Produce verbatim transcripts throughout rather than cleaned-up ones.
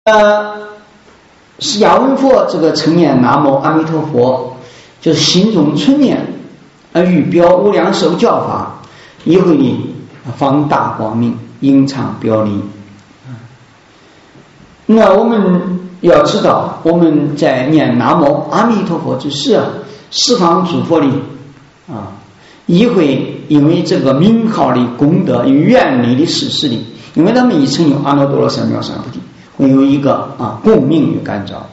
呃，释迦文佛这个称念南无阿弥陀佛，就是心中存念，而欲表无量寿教法，以会呢放大光明，隐藏表里。那我们要知道，我们在念南无阿弥陀佛之时啊，十方诸佛里啊，亦会因为这个名号的功德与愿力的事实里，因为他们已成有阿耨多罗三藐三菩提，会有一个啊共鸣与感召。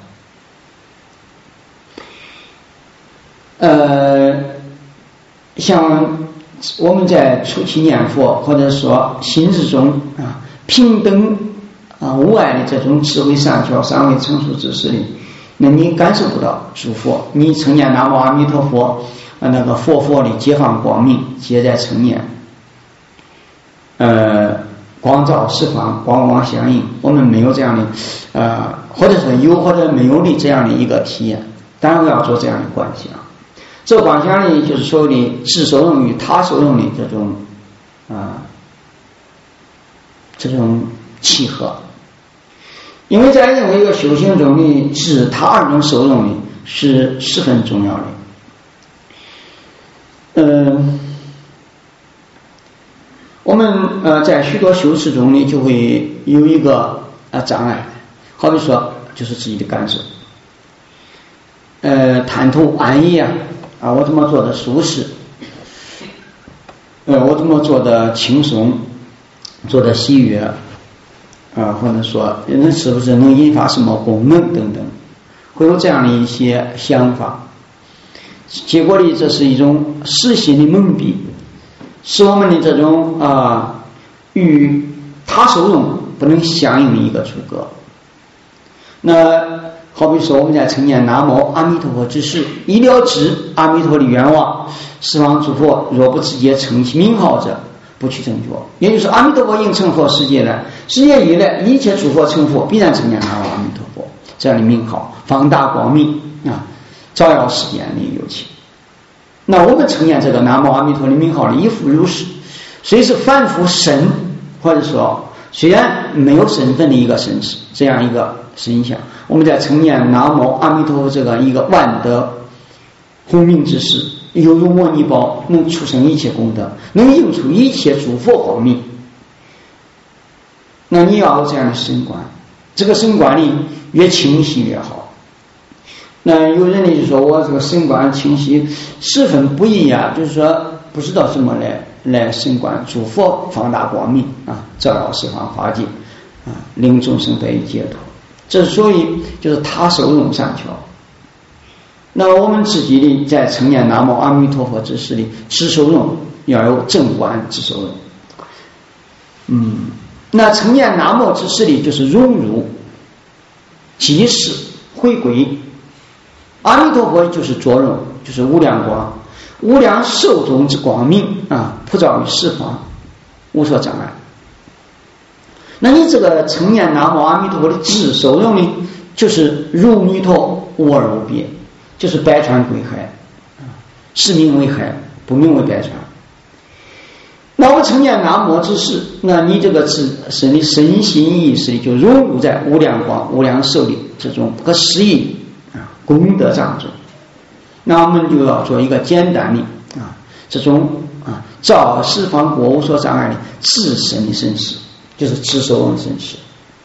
呃，像我们在初期念佛，或者说心之中啊平等啊无碍的这种智慧善巧三位成熟之时里，那你感受不到诸佛，你称念南无阿弥陀佛，啊那个佛佛的解放光明，皆在称念，呃光照十方，光光相应。我们没有这样的呃或者说有或者没有的这样的一个体验，当然我要做这样的关系啊。这观想力就是所谓的自受用与他受用的这种啊、呃、这种契合。因为在任何一个修行中的自他二种受用呢是十分重要的。呃，我们呃在许多修持中呢就会有一个呃障碍，好比说就是自己的感受，呃贪图安逸啊。啊，我怎么做的舒适？呃，我怎么做的轻松，做的喜悦？啊，或者说人是不是能引发什么功能等等，会有这样的一些想法。结果呢，这是一种实心的蒙蔽，使我们的这种啊与他受用不能相应的一个出格。那好比说我们在称念南无阿弥陀佛之时，一了知阿弥陀的愿望，十方诸佛若不直接称其名号者，不去成佛。也就是阿弥陀佛应成佛世界呢，世界以来一切诸佛成佛必然称念南无阿弥陀佛这样的名号，放大光明啊，照耀世间的有情。那我们称念这个南无阿弥陀的名号呢，亦复如是，虽是凡夫身，或者说虽然没有身份的一个身世，这样一个身相，我们在称念南无阿弥陀佛这个一个万德洪名之时，犹如摩尼宝，能出生一切功德，能映出一切诸佛光明。那你要有这样的神观，这个神观里越清晰越好。那有人呢就说我这个神观清晰十分不易啊，就是说不知道什么来来神观诸佛放大光明啊，照耀十方法界啊，令众生得以解脱。这所以就是他受用善巧。那我们自己的在称念南无阿弥陀佛之时里，自受用要有正观自受用。嗯，那称念南无之时里就是融入即是回归。阿弥陀佛就是作用，就是无量光，无量寿中之光明啊，普照于十方，无所障碍。那你这个称念南无阿弥陀佛的自受用呢，就是如弥陀无二无别，就是百川归海，是名为海，不名为百川。那我称念南无之时，那你这个自身的身心意识里就融入在无量光、无量寿的这种不可思议啊功德当中。那我们就要做一个简单的啊这种啊照十方国无所障碍的自身的身世，就是自受用身世。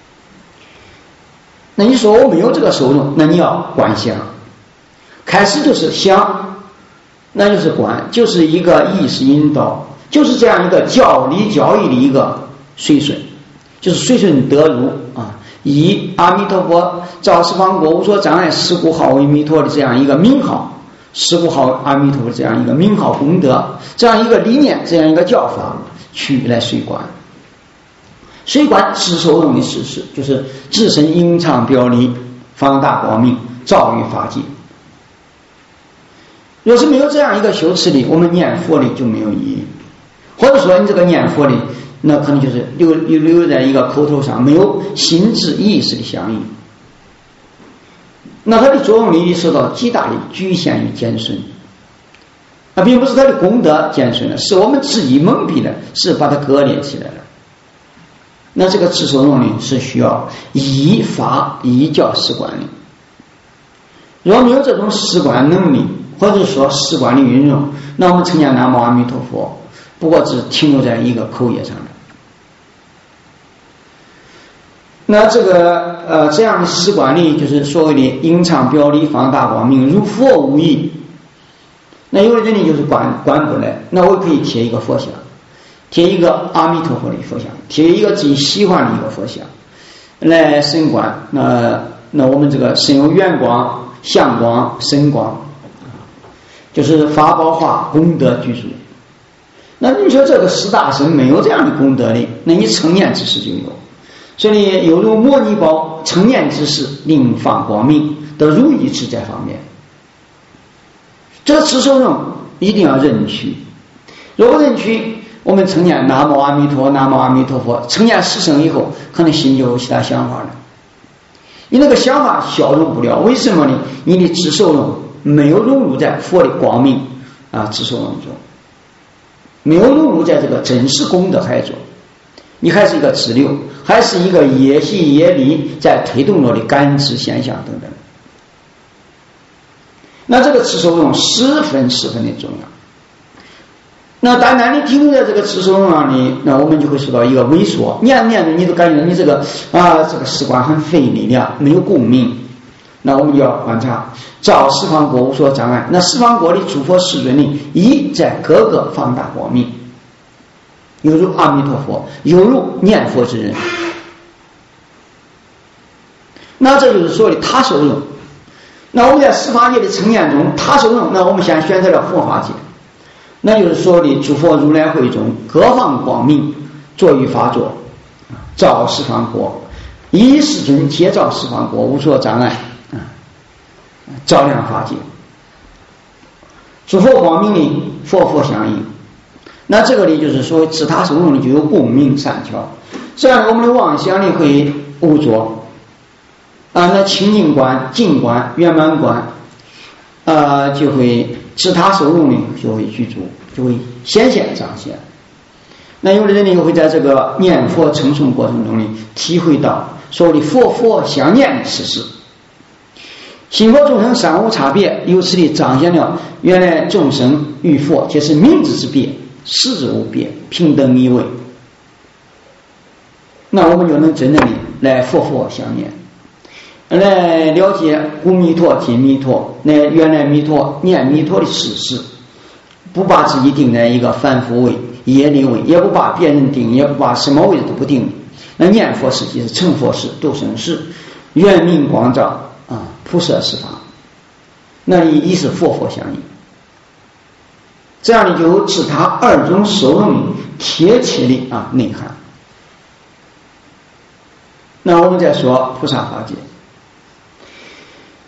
那你说我没有这个受用，那你要观想，开始就是想，那就是观，就是一个意识引导，就是这样一个教理教义的一个随顺，就是随顺得入啊，以阿弥陀佛照十方国无所障碍十故号为弥陀的这样一个名号，十故号阿弥陀的这样一个名号功德，这样一个理念，这样一个教法去来随观。随观自受用的事实，就是自身隐藏表里，放大光明，照于法界。若是没有这样一个修持力，我们念佛力就没有意义，或者说你这个念佛力，那可能就是留留留在一个口头上，没有心智意识的相应，那它的作用力受到极大的局限与减损。那并不是它的功德减损了，是我们自己蒙蔽了，是把它割裂起来了。 那这个自受用呢是需要依法依教施观的。如果没有这种施观能力，或者说施观的运用，那我们称念南无阿弥陀佛不过只停留在一个口业上的。那这个呃这样的施观呢，就是所谓的隐藏表里放大光明，如佛无异。那有的人呢就是观观不来，那我可以贴一个佛像，贴一个阿弥陀佛的佛像，贴一个自己喜欢的一个佛像来神观。那那我们这个身有圆光、相光、神光，就是法宝化功德具足。那你说这个十大神没有这样的功德的，那你成念之事就有。所以有如摩尼宝成念之事，令放光明的如意之在方面。这个持受用一定要认取，如果认取，我们成念南无阿弥陀南无阿弥陀佛，成念十声以后，可能心就有其他想法了。你那个想法消融不了，为什么呢？你的持受用没有融入在佛的光明啊持受用中，没有融入在这个真实功德海中，你还是一个支流，还是一个业习业力在推动着的感知现象等等。那这个持受用十分十分的重要。那单单你停留在这个持受用上呢，那我们就会受到一个萎缩，念念着你都感觉你这个啊这个时光很费力量，没有共鸣。那我们就要观察照十方国无所障碍，那十方国的诸佛世尊呢，一在各个放大光明，犹如阿弥陀佛，犹如念佛之人。那这就是所谓的他受用。那我们在十法界的成念中，他受用，那我们先选择了佛法界，那就是说的诸佛如来会中各方光明，作于法座，照十方国，一世尊皆照十方国，无所障碍，照亮法界。诸佛光明呢，佛佛相应。那这个呢，就是说自他受用呢，就有共鸣善巧，这样我们的妄想呢会无着。啊，那清净观、净观、圆满观，呃，就会自他受用呢，就会具足，就会显现彰显。那有的人呢，又会在这个念佛称颂过程中呢，体会到所谓的佛佛相念的事实。心佛众生三无差别，由此地彰显了原来众生与佛皆是名字之别，实质无别，平等一位。那我们就能真正的来佛佛相念。来了解古弥陀、今弥陀，那原来弥陀、念弥陀的事实，不把自己定在一个凡夫位、业力位，也不把别人定，也不把什么位置都不定。那念佛时即是成佛时、度生时，圆明光照啊，普摄十方，那一是佛佛相应。这样的就有自他二种受用贴切的啊内涵。那我们再说菩萨法界。